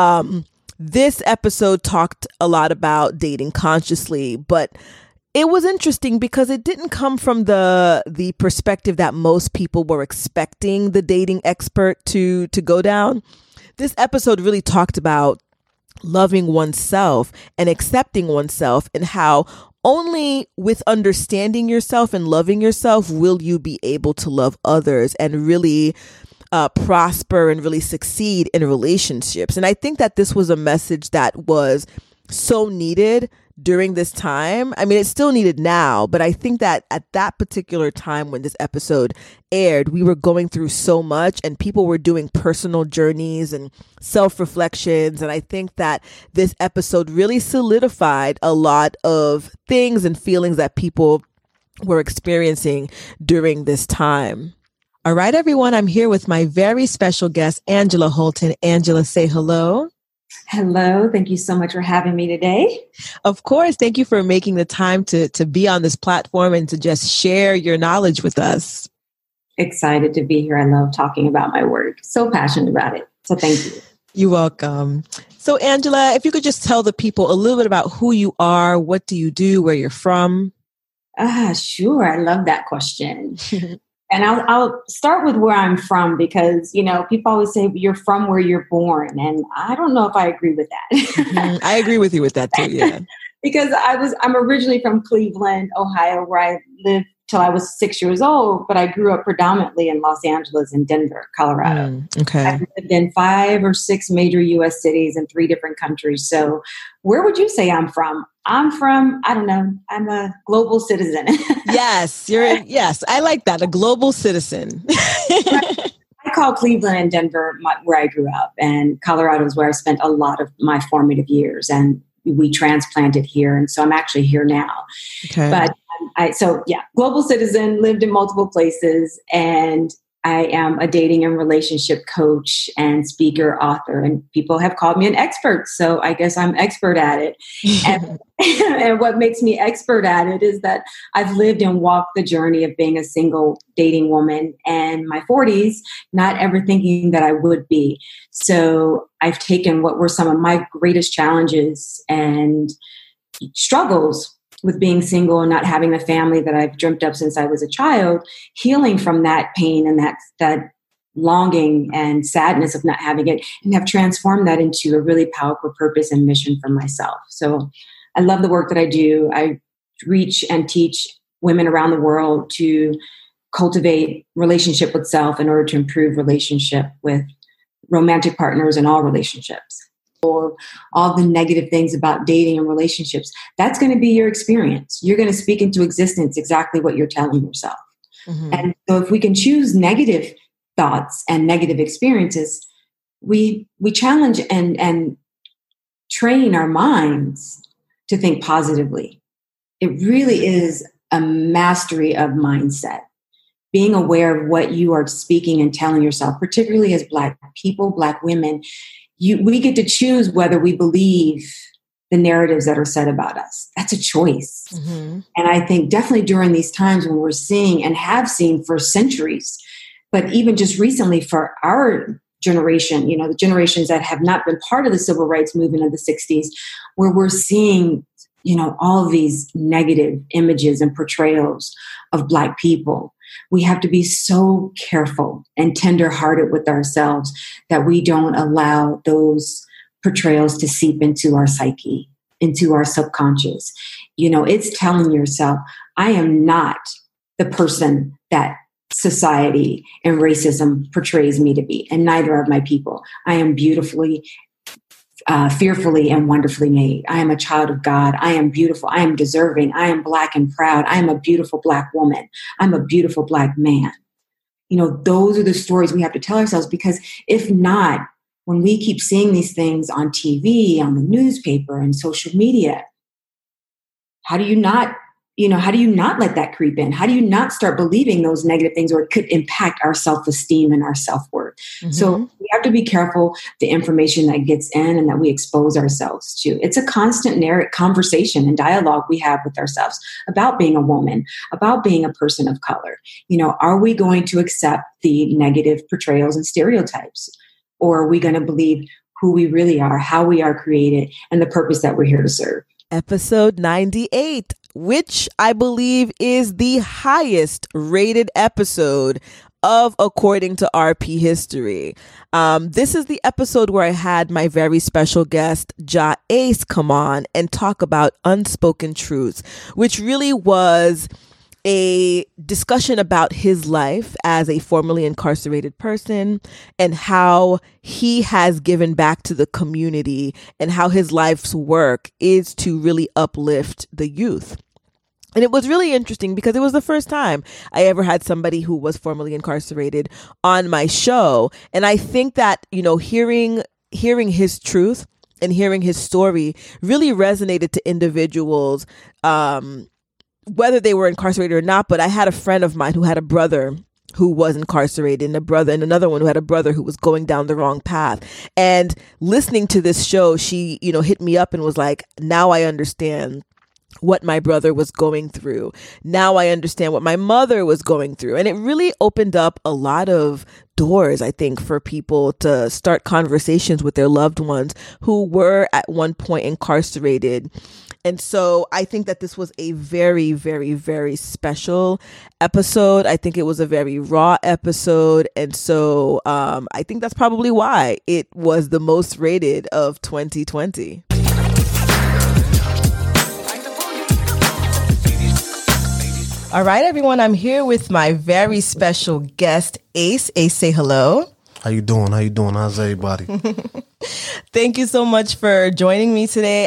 This episode talked a lot about dating consciously, but it was interesting because it didn't come from the perspective that most people were expecting the dating expert to go down. This episode really talked about loving oneself and accepting oneself, and how only with understanding yourself and loving yourself will you be able to love others and really prosper and really succeed in relationships. And I think that this was a message that was so needed during this time. I mean, it's still needed now, but I think that at that particular time when this episode aired, we were going through so much and people were doing personal journeys and self-reflections. And I think that this episode really solidified a lot of things and feelings that people were experiencing during this time. All right, everyone, I'm here with my very special guest, Angela Holton. Angela, say hello. Hello. Thank you so much for having me today. Of course. Thank you for making the time to be on this platform and to just share your knowledge with us. Excited to be here. I love talking about my work. So passionate about it. So thank you. You're welcome. So Angela, if you could just tell the people a little bit about who you are, what do you do, where you're from? Sure. I love that question. And I'll start with where I'm from because, you know, people always say you're from where you're born. And I don't know if I agree with that. I agree with you with that too, yeah. Because I'm originally from Cleveland, Ohio, where I lived till I was 6 years old, but I grew up predominantly in Los Angeles and Denver, Colorado. Okay. I've lived in 5 or 6 major U.S. cities in 3 different countries. So where would you say I'm from? I'm from, I don't know, I'm a global citizen. Yes, yes, I like that, a global citizen. I call Cleveland and Denver where I grew up, and Colorado is where I spent a lot of my formative years, and we transplanted here, and so I'm actually here now. Okay. But global citizen, lived in multiple places, and I am a dating and relationship coach and speaker, author, and people have called me an expert. So I guess I'm expert at it. And what makes me expert at it is that I've lived and walked the journey of being a single dating woman in my 40s, not ever thinking that I would be. So I've taken what were some of my greatest challenges and struggles with being single and not having the family that I've dreamt of since I was a child, healing from that pain and that longing and sadness of not having it, and have transformed that into a really powerful purpose and mission for myself. So I love the work that I do. I reach and teach women around the world to cultivate relationship with self in order to improve relationship with romantic partners and all relationships. Or all the negative things about dating and relationships, that's going to be your experience. You're going to speak into existence exactly what you're telling yourself. Mm-hmm. And so if we can choose negative thoughts and negative experiences, we challenge and train our minds to think positively. It really is a mastery of mindset. Being aware of what you are speaking and telling yourself, particularly as Black people, Black women, we get to choose whether we believe the narratives that are said about us. That's a choice. Mm-hmm. And I think definitely during these times when we're seeing and have seen for centuries, but even just recently for our generation, you know, the generations that have not been part of the civil rights movement of the 60s, where we're seeing, you know, all of these negative images and portrayals of Black people. We have to be so careful and tender-hearted with ourselves that we don't allow those portrayals to seep into our psyche, into our subconscious. You know, it's telling yourself, I am not the person that society and racism portrays me to be, and neither are my people. I am beautifully, fearfully and wonderfully made. I am a child of God. I am beautiful. I am deserving. I am Black and proud. I am a beautiful Black woman. I'm a beautiful Black man. You know, those are the stories we have to tell ourselves, because if not, when we keep seeing these things on TV, on the newspaper and social media, how do you not how do you not let that creep in? How do you not start believing those negative things, or it could impact our self-esteem and our self-worth? Mm-hmm. So we have to be careful the information that gets in and that we expose ourselves to. It's a constant conversation and dialogue we have with ourselves about being a woman, about being a person of color. Are we going to accept the negative portrayals and stereotypes? Or are we going to believe who we really are, how we are created, and the purpose that we're here to serve? Episode 98, which I believe is the highest rated episode of According to RP History. This is the episode where I had my very special guest, Ja Ace, come on and talk about unspoken truths, which really was a discussion about his life as a formerly incarcerated person and how he has given back to the community and how his life's work is to really uplift the youth. And it was really interesting because it was the first time I ever had somebody who was formerly incarcerated on my show. And I think that, hearing his truth and hearing his story really resonated to individuals, whether they were incarcerated or not. But I had a friend of mine who had a brother who was incarcerated and another one who had a brother who was going down the wrong path. And listening to this show, she, hit me up and was like, now I understand what my brother was going through. Now I understand what my mother was going through. And it really opened up a lot of doors, I think, for people to start conversations with their loved ones who were at one point incarcerated. And so I think that this was a very, very, very special episode. I think it was a very raw episode. And so I think that's probably why it was the most rated of 2020. All right, everyone, I'm here with my very special guest, Ace. Ace, say hello. How you doing? How's everybody? Thank you so much for joining me today.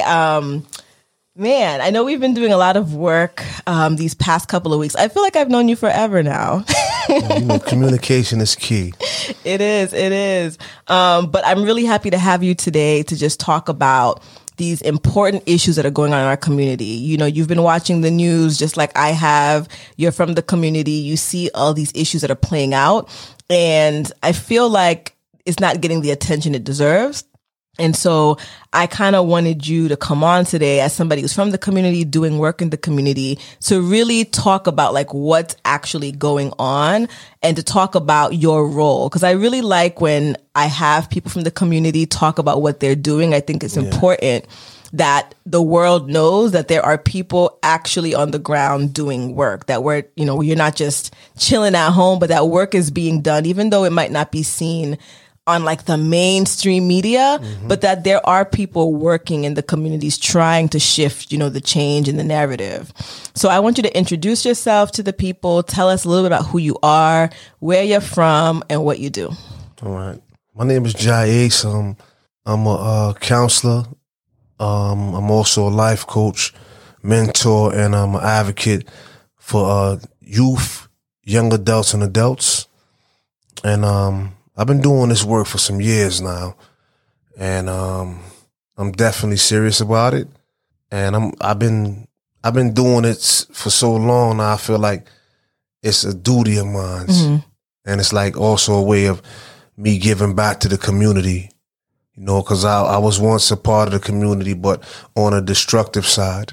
Man, I know we've been doing a lot of work these past couple of weeks. I feel like I've known you forever now. Communication is key. It is. But I'm really happy to have you today to just talk about these important issues that are going on in our community. You've been watching the news just like I have. You're from the community. You see all these issues that are playing out. And I feel like it's not getting the attention it deserves. And so I kind of wanted you to come on today as somebody who's from the community, doing work in the community, to really talk about like what's actually going on and to talk about your role. Because I really like when I have people from the community talk about what they're doing. I think it's important that the world knows that there are people actually on the ground doing work, that you're not just chilling at home, but that work is being done, even though it might not be seen on like the mainstream media, but that there are people working in the communities trying to shift, the change in the narrative. So I want you to introduce yourself to the people. Tell us a little bit about who you are, where you're from, and what you do. All right. My name is Ja Ace. I'm a counselor. I'm also a life coach, mentor, and I'm an advocate for youth, young adults, and adults. And I've been doing this work for some years now, and I'm definitely serious about it. And I've been doing it for so long now. I feel like it's a duty of mine, and it's like also a way of me giving back to the community. Because I was once a part of the community, but on a destructive side.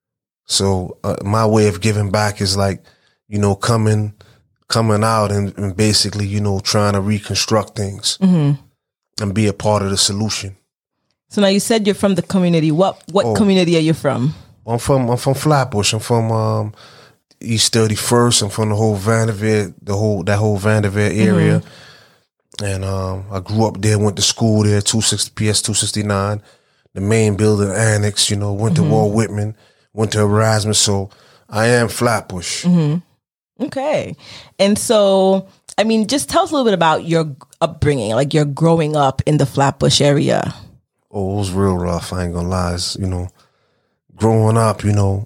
So my way of giving back is like, coming out and basically, trying to reconstruct things and be a part of the solution. So now you said you're from the community. What community are you from? I'm from Flatbush. I'm from East 31st. I'm from the whole Vanderveer, that whole Vanderveer area. And I grew up there, went to school there, PS 269, the main building annex, went to Walt Whitman, went to Erasmus. So I am Flatbush. Okay. And so, just tell us a little bit about your upbringing, like your growing up in the Flatbush area. Oh, it was real rough. I ain't gonna lie. It's, growing up,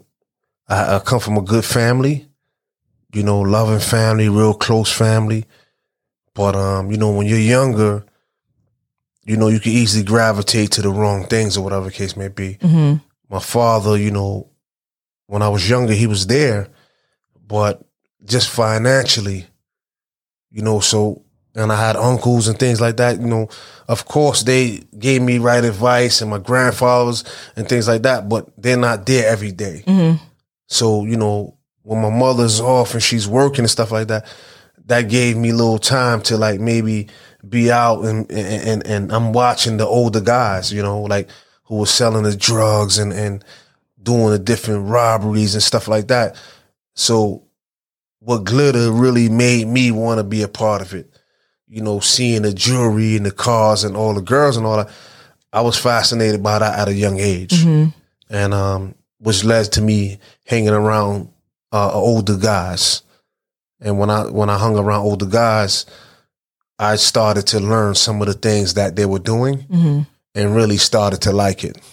I come from a good family, loving family, real close family. But, when you're younger, you can easily gravitate to the wrong things or whatever the case may be. My father, when I was younger, he was there, but just financially, you know, so, and I had uncles and things like that, you know, of course they gave me right advice and my grandfathers and things like that, but they're not there every day. Mm-hmm. So, you know, when my mother's off and she's working and stuff like that, that gave me a little time to like maybe be out and I'm watching the older guys, you know, like who were selling the drugs and doing the different robberies and stuff like that. So what Glitter really made me want to be a part of it, you know, seeing the jewelry and the cars and all the girls and all that, I was fascinated by that at a young age. Mm-hmm. And which led to me hanging around older guys. And when I hung around older guys, I started to learn some of the things that they were doing Mm-hmm. and really started to like it.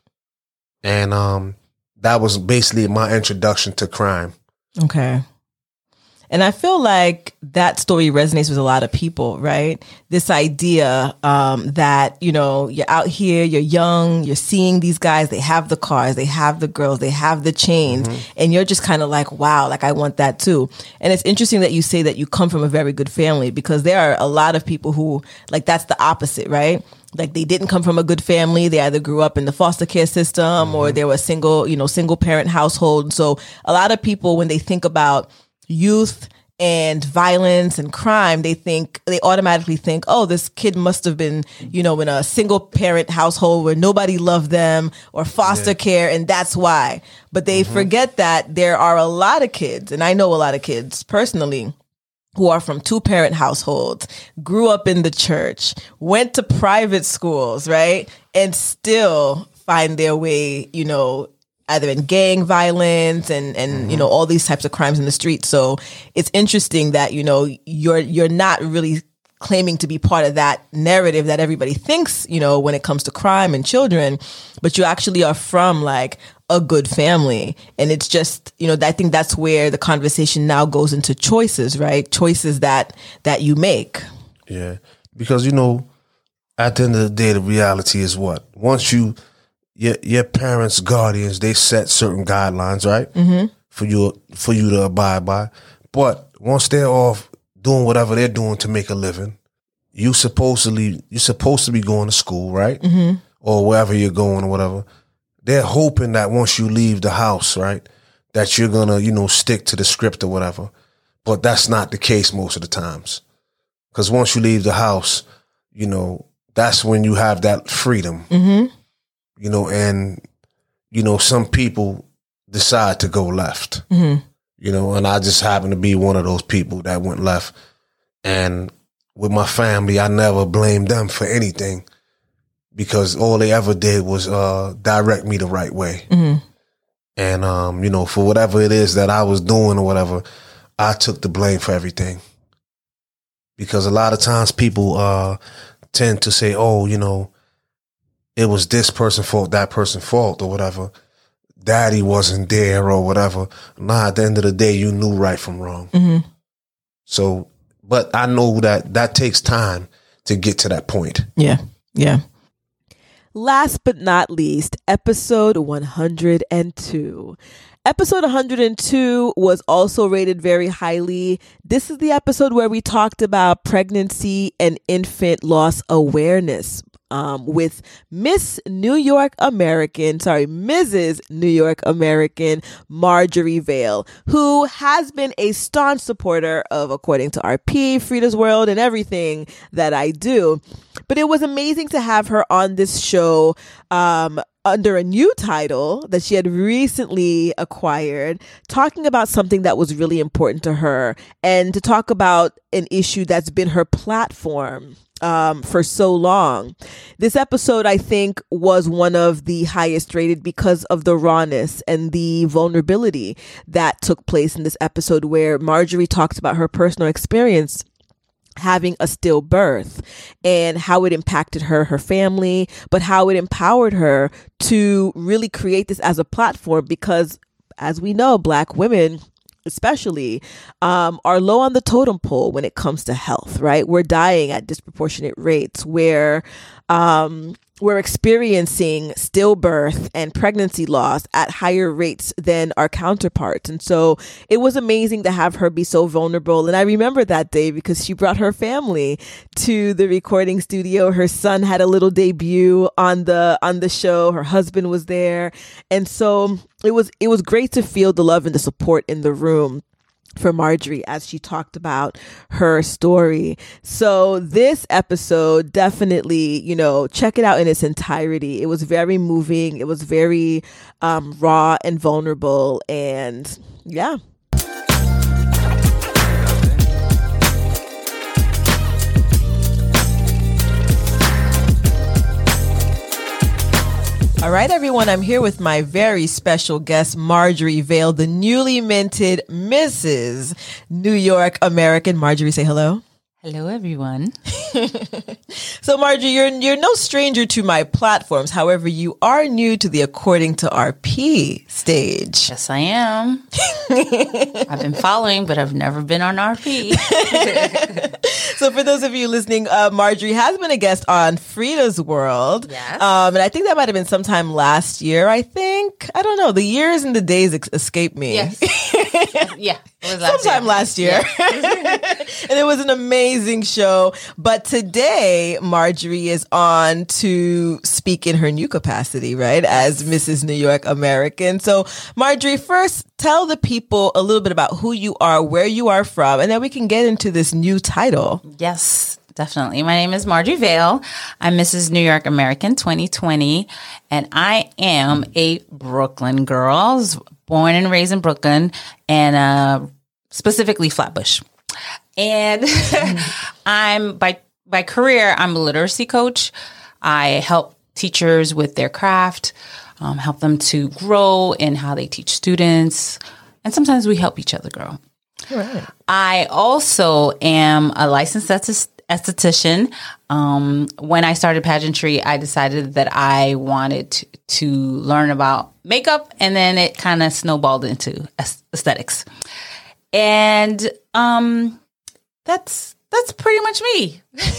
And that was basically my introduction to crime. Okay. And I feel like that story resonates with a lot of people, right? This idea that, you know, you're out here, you're young, you're seeing these guys, they have the cars, they have the girls, they have the chains, and you're just kind of like, wow, like I want that too. And it's interesting that you say that you come from a very good family, because there are a lot of people who, like, that's the opposite, right? Like they didn't come from a good family. They either grew up in the foster care system or they were single parent household. So a lot of people, when they think about youth and violence and crime, they automatically think, oh, this kid must have been, you know, in a single parent household where nobody loved them, or foster care, and that's why. But they forget that there are a lot of kids, and I know a lot of kids personally, who are from 2-parent households, grew up in the church, went to private schools, right? And still find their way, you know, either in gang violence and you know, all these types of crimes in the street. So it's interesting that, you know, you're not really claiming to be part of that narrative that everybody thinks, you know, when it comes to crime and children, but you actually are from like a good family. And it's just, you know, I think that's where the conversation now goes into choices, right? Choices that you make. Yeah. Because, you know, at the end of the day, the reality is what? Once your parents, guardians, they set certain guidelines, right? Mm-hmm. For you to abide by. But once they're off doing whatever they're doing to make a living, you're supposed to be going to school, right? Mm-hmm. Or wherever you're going or whatever. They're hoping that once you leave the house, right, that you're gonna, you know, stick to the script or whatever. But that's not the case most of the times. Because once you leave the house, you know, that's when you have that freedom. Mm-hmm. You know, and, you know, some people decide to go left, Mm-hmm. you know, and I just happen to be one of those people that went left. And with my family, I never blamed them for anything, because all they ever did was direct me the right way. Mm-hmm. And, you know, for whatever it is that I was doing or whatever, I took the blame for everything. Because a lot of times people tend to say, oh, you know, it was this person's fault, that person's fault, or whatever. Daddy wasn't there or whatever. Nah, at the end of the day, you knew right from wrong. Mm-hmm. So, but I know that takes time to get to that point. Yeah, yeah. Last but not least, episode 102. Episode 102 was also rated very highly. This is the episode where we talked about pregnancy and infant loss awareness with Mrs. New York American Marjorie Vale, who has been a staunch supporter of According to RP, Frida's World, and everything that I do. But it was amazing to have her on this show under a new title that she had recently acquired, talking about something that was really important to her, and to talk about an issue that's been her platform for so long. This episode, I think, was one of the highest rated because of the rawness and the vulnerability that took place in this episode, where Marjorie talks about her personal experience having a stillbirth and how it impacted her family, but how it empowered her to really create this as a platform, because as we know, Black women especially are low on the totem pole when it comes to health, right? We're dying at disproportionate rates, where were experiencing stillbirth and pregnancy loss at higher rates than our counterparts. And so it was amazing to have her be so vulnerable. And I remember that day because she brought her family to the recording studio. Her son had a little debut on the show. Her husband was there. And so it was great to feel the love and the support in the room for Marjorie as she talked about her story. So this episode, definitely, check it out in its entirety. It was very moving. It was very raw and vulnerable. And yeah. All right, everyone, I'm here with my very special guest, Marjorie Vale, the newly minted Mrs. New York American. Marjorie, say hello. Hello, everyone. So, Marjorie, you're no stranger to my platforms. However, you are new to the According to RP stage. Yes, I am. I've been following, but I've never been on RP. So for those of you listening, Marjorie has been a guest on Frida's World. Yes. And I think that might have been sometime last year, I think. I don't know. The years and the days escape me. Yes. Yeah. It was sometime last year. Yes. And it was an amazing show. But today, Marjorie is on to speak in her new capacity, right? As Mrs. New York American. So, Marjorie, first, tell the people a little bit about who you are, where you are from, and then we can get into this new title. Yes, definitely. My name is Marjorie Vale. I'm Mrs. New York American 2020, and I am a Brooklyn girl. I was born and raised in Brooklyn, and specifically Flatbush. And I'm by career, I'm a literacy coach. I help teachers with their craft, help them to grow in how they teach students, and sometimes we help each other grow. Right. I also am a licensed esthetician. When I started pageantry, I decided that I wanted to learn about makeup, and then it kind of snowballed into aesthetics. And that's pretty much me.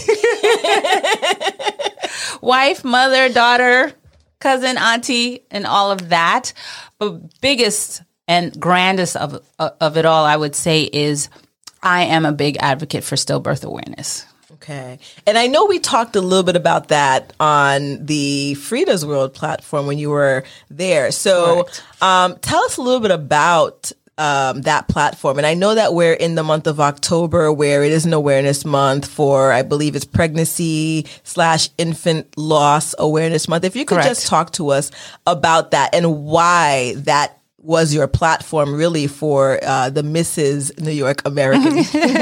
Wife, mother, daughter, cousin, auntie, and all of that. But biggest and grandest of it all, I would say, is I am a big advocate for stillbirth awareness. Okay. And I know we talked a little bit about that on the Frida's World platform when you were there. So tell us a little bit about that platform. And I know that we're in the month of October, where it is an awareness month for, I believe it's pregnancy/infant loss awareness month. If you could just talk to us about that and why that was your platform really for the Mrs. New York American.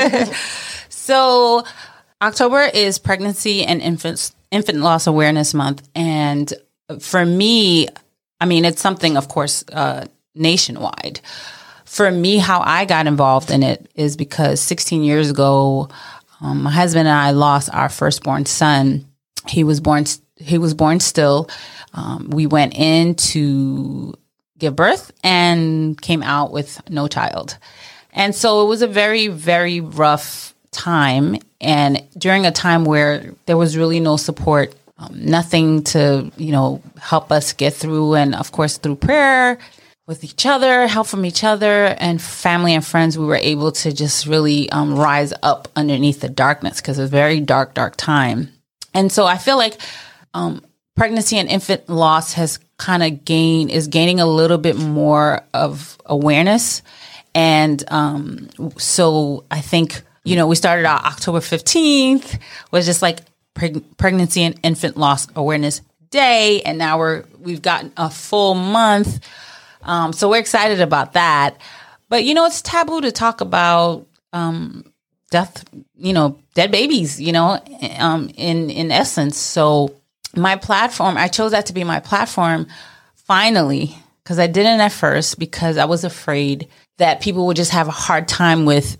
So October is Pregnancy and Infant Loss Awareness Month. And for me, I mean, it's something, of course, nationwide. For me, how I got involved in it is because 16 years ago, my husband and I lost our firstborn son. He was born still. We went in to give birth and came out with no child. And so it was a very, very rough time. And during a time where there was really no support, nothing to, help us get through. And of course, through prayer with each other, help from each other and family and friends, we were able to just really rise up underneath the darkness, because it was a very dark, dark time. And so I feel like pregnancy and infant loss is gaining a little bit more of awareness. And so I think, we started out October 15th was just like Pregnancy and Infant Loss Awareness Day. And now we've gotten a full month. So we're excited about that. But, it's taboo to talk about death, dead babies, in essence. So my platform, I chose that to be my platform finally, because I didn't at first, because I was afraid that people would just have a hard time with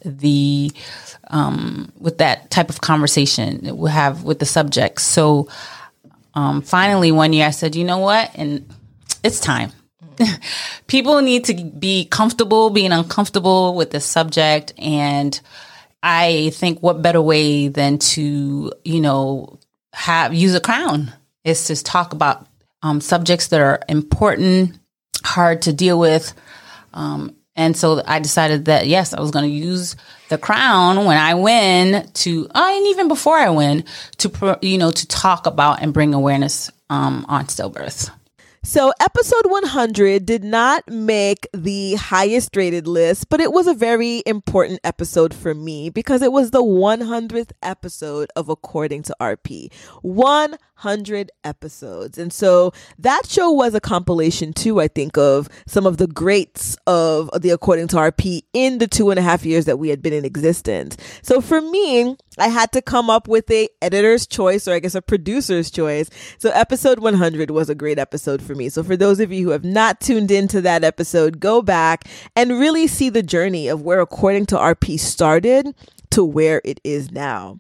with that type of conversation that we have with the subject. So finally one year I said, you know what? And it's time. People need to be comfortable being uncomfortable with the subject. And I think what better way than to, use a crown is to talk about subjects that are important, hard to deal with. And so I decided that, yes, I was going to use the crown when I win and even before I win, to talk about and bring awareness on stillbirth. So episode 100 did not make the highest rated list, but it was a very important episode for me because it was the 100th episode of According to RP. 100 episodes. And so that show was a compilation too, I think, of some of the greats of the According to RP in the 2.5 years that we had been in existence. So for me, I had to come up with a editor's choice, or I guess a producer's choice. So episode 100 was a great episode for me. So for those of you who have not tuned into that episode, go back and really see the journey of where According to RP started to where it is now.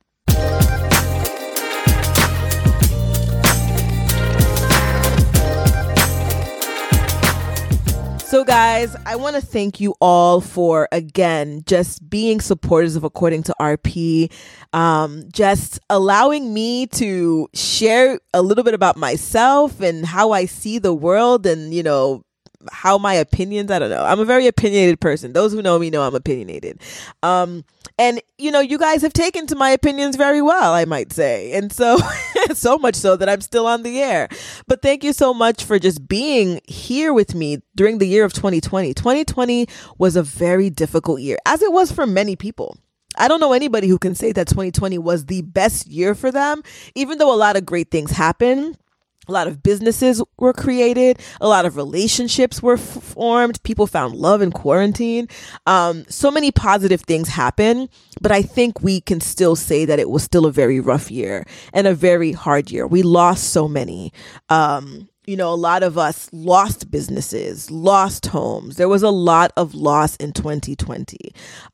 So guys, I want to thank you all for, again, just being supporters of According to RP, just allowing me to share a little bit about myself and how I see the world and, how my opinions, I don't know. I'm a very opinionated person. Those who know me know I'm opinionated. And, you guys have taken to my opinions very well, I might say. And so, so much so that I'm still on the air. But thank you so much for just being here with me during the year of 2020. 2020 was a very difficult year, as it was for many people. I don't know anybody who can say that 2020 was the best year for them, even though a lot of great things happened. A lot of businesses were created. A lot of relationships were formed. People found love in quarantine. So many positive things happened, but I think we can still say that it was still a very rough year and a very hard year. We lost so many. A lot of us lost businesses, lost homes. There was a lot of loss in 2020.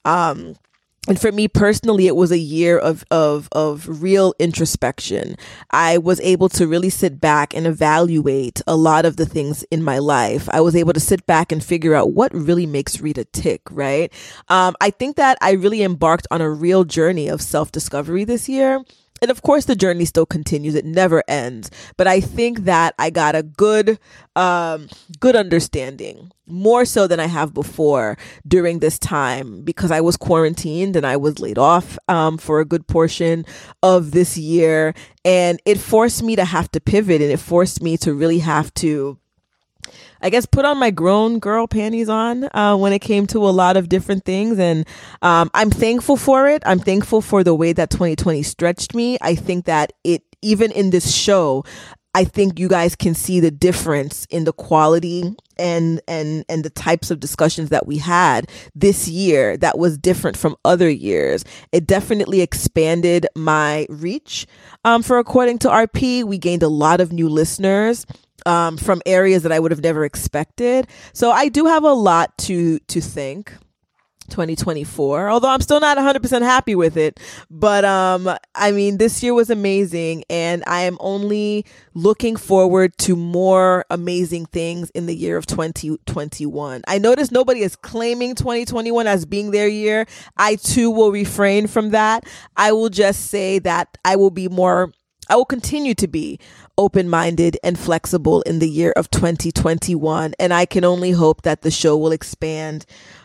And for me personally, it was a year of real introspection. I was able to really sit back and evaluate a lot of the things in my life. I was able to sit back and figure out what really makes Rita tick, right? I think that I really embarked on a real journey of self-discovery this year. And of course, the journey still continues. It never ends. But I think that I got a good understanding, more so than I have before during this time, because I was quarantined and I was laid off for a good portion of this year. And it forced me to have to pivot, and it forced me to really have to, I guess, put on my grown girl panties on when it came to a lot of different things. And I'm thankful for it. I'm thankful for the way that 2020 stretched me. I think that even in this show, I think you guys can see the difference in the quality and the types of discussions that we had this year that was different from other years. It definitely expanded my reach. For According to RP, we gained a lot of new listeners from areas that I would have never expected. So I do have a lot to thank 2024, although I'm still not 100% happy with it. But this year was amazing, and I am only looking forward to more amazing things in the year of 2021. I noticed nobody is claiming 2021 as being their year. I too will refrain from that. I will just say that I will continue to be open-minded and flexible in the year of 2021. And I can only hope that the show will expand,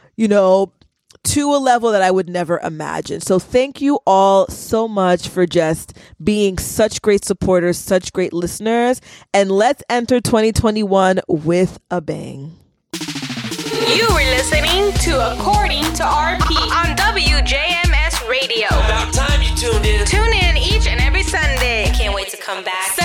to a level that I would never imagine. So thank you all so much for just being such great supporters, such great listeners. And let's enter 2021 with a bang. You were listening to According to RP on WJMS Radio. About time you tuned in. Tune in each and every Sunday. Can't wait to come back.